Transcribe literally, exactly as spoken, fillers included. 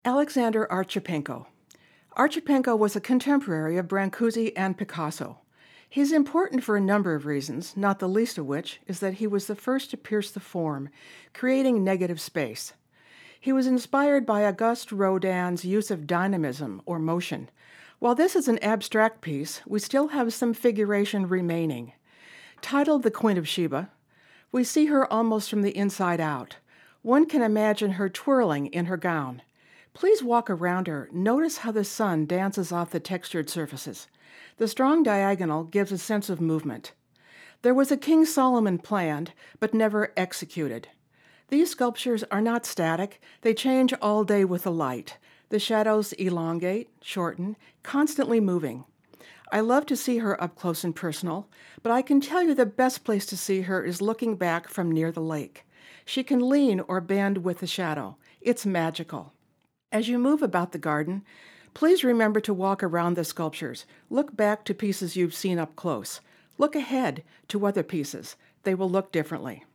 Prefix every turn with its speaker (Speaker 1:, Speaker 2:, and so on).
Speaker 1: Alexander Archipenko. Archipenko was a contemporary of Brancusi and Picasso. He's important for a number of reasons, not the least of which is that he was the first to pierce the form, creating negative space. He was inspired by Auguste Rodin's use of dynamism or motion. While this is an abstract piece, we still have some figuration remaining. Titled The Queen of Sheba, we see her almost from the inside out. One can imagine her twirling in her gown. Please walk around her. Notice how the sun dances off the textured surfaces. The strong diagonal gives a sense of movement. There was a King Solomon planned, but never executed. These sculptures are not static. They change all day with the light. The shadows elongate, shorten, constantly moving. I love to see her up close and personal, but I can tell you the best place to see her is looking back from near the lake. She can lean or bend with the shadow. It's magical. As you move about the garden, please remember to walk around the sculptures. Look back to pieces you've seen up close. Look ahead to other pieces. They will look differently.